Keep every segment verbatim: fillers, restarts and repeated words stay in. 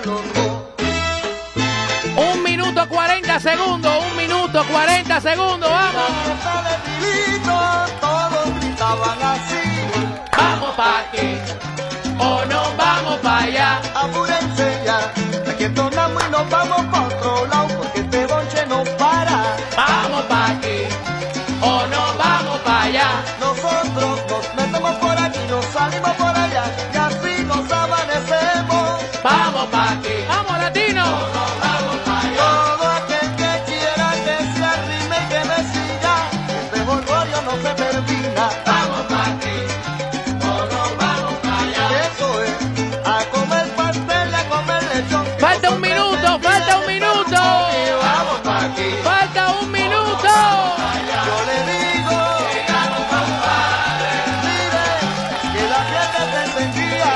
Un minuto cuarenta segundos, un minuto cuarenta segundos, vamos. Todos gritaban así. Vamos pa' aquí o nos vamos pa' allá. Apúrense ya, aquí entonamos y nos vamos pa' otro lado, porque este bonche no para. Vamos pa' aquí o nos vamos pa' allá. Nosotros nos metemos por aquí, nos salimos por allá, y así nos amanecemos. Vamos pa' aquí, vamos latino. Todo aquel que quiera que se arrime y que me siga, este jolgorio no se termina. Vamos pa' aquí o nos vamos pa' allá. Eso es, a comer pastel, a comer lechón. Falta un minuto, falta un minuto. Vamos pa' aquí. Falta un minuto. Yo le digo, mire, que la fiesta se encendía.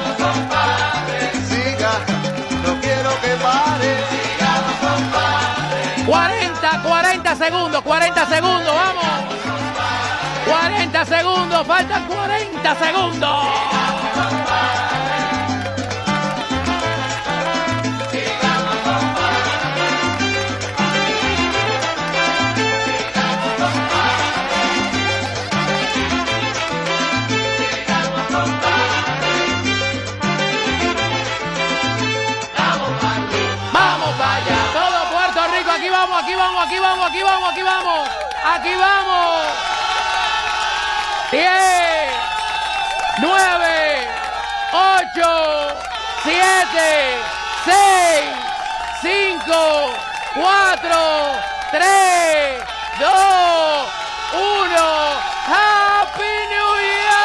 Siga, no quiero que pare. cuarenta, cuarenta segundos, cuarenta segundos, vamos. cuarenta segundos, faltan cuarenta segundos. Vamos para allá, todo Puerto Rico, aquí vamos, aquí vamos, aquí vamos, aquí vamos, aquí vamos, aquí vamos. diez, nueve, ocho, siete, seis, cinco, cuatro, tres, dos, uno. Happy New Year.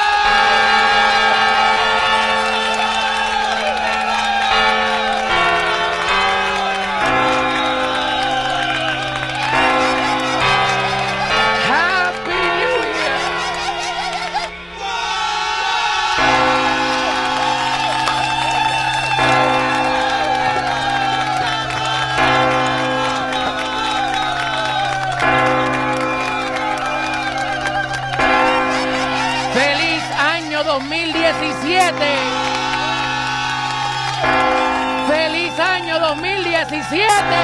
dos mil diecisiete. ¡Feliz año dos mil diecisiete!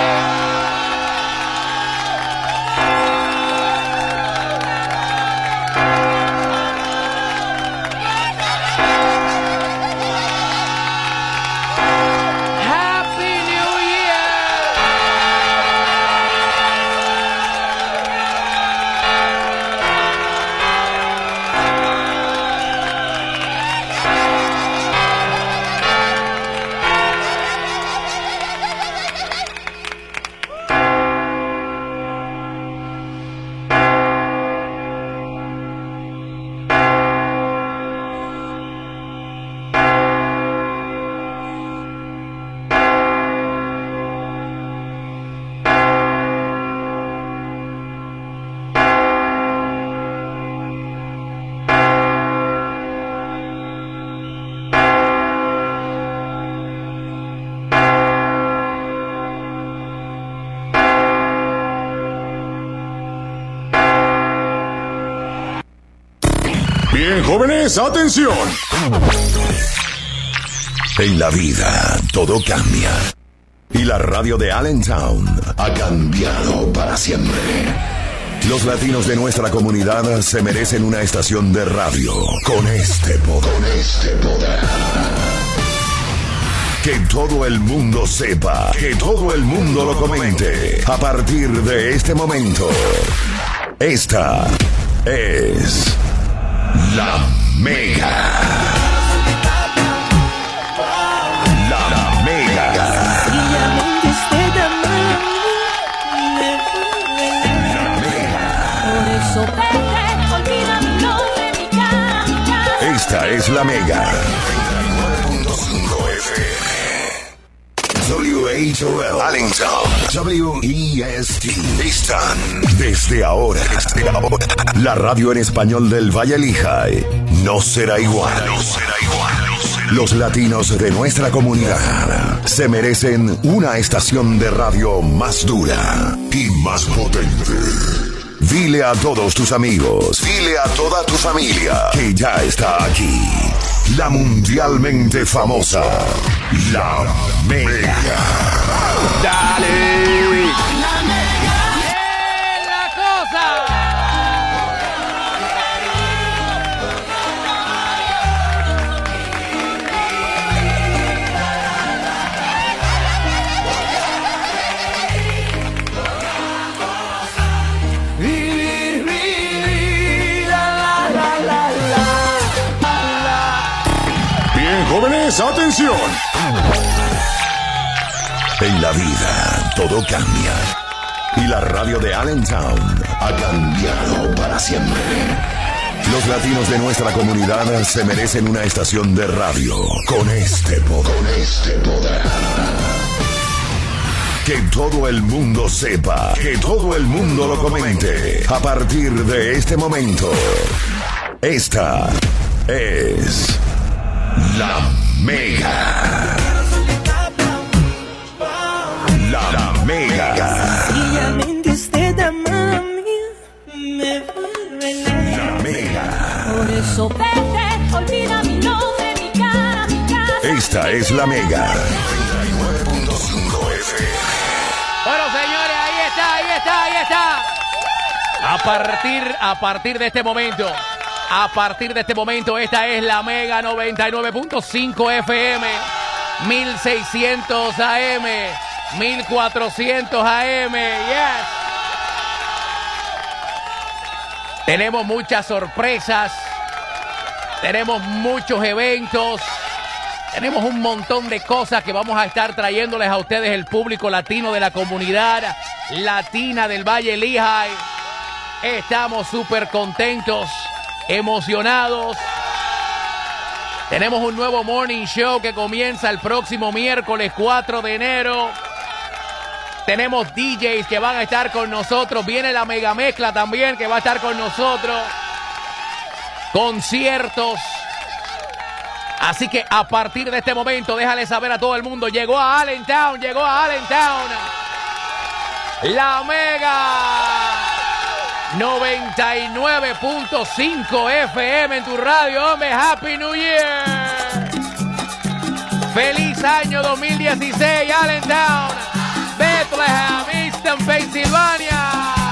Bien, jóvenes, atención. En la vida todo cambia. Y la radio de Allentown ha cambiado para siempre. Los latinos de nuestra comunidad se merecen una estación de radio con este poder. Con este poder. Que todo el mundo sepa, que todo el mundo lo comente. A partir de este momento, esta es La Mega. La, la Mega. Esta es La Mega. W H O L Allentown, W E S T están desde ahora, desde ahora. La radio en español del Valle Lehigh no será igual. No será igual. Los latinos de nuestra comunidad se merecen una estación de radio más dura y más potente. Dile a todos tus amigos, dile a toda tu familia que ya está aquí. La mundialmente famosa La Mega. Dale. La Mega. ¡Es la cosa! Jóvenes, atención. En la vida todo cambia. Y la radio de Allentown ha cambiado para siempre. Los latinos de nuestra comunidad se merecen una estación de radio con este poder. Con este poder. Que todo el mundo sepa, que todo el mundo lo comente. A partir de este momento, esta es La Mega. La, la Mega. Sencillamente usted, amada mía, me vuelve La Mega. Por eso vete, olvida mi nombre, mi cara, mi casa. Esta es La Mega. noventa y nueve punto cinco F M. Bueno, señores, ahí está, ahí está, ahí está. A partir, a partir de este momento, a partir de este momento, esta es La Mega noventa y nueve punto cinco F M, mil seiscientos A M, mil cuatrocientos A M, yes. Tenemos muchas sorpresas, tenemos muchos eventos, tenemos un montón de cosas que vamos a estar trayéndoles a ustedes, el público latino de la comunidad latina del Valle Lehigh. Estamos súper contentos, emocionados. Tenemos un nuevo morning show que comienza el próximo miércoles cuatro de enero. Tenemos D Js que van a estar con nosotros. Viene la Mega Mezcla también que va a estar con nosotros. Conciertos. Así que a partir de este momento, déjale saber a todo el mundo. Llegó a Allentown, llegó a Allentown. La Mega noventa y nueve punto cinco F M en tu radio, hombre. Happy New Year. Feliz año dos mil dieciséis, Allentown, Bethlehem, Easton, Pensilvania.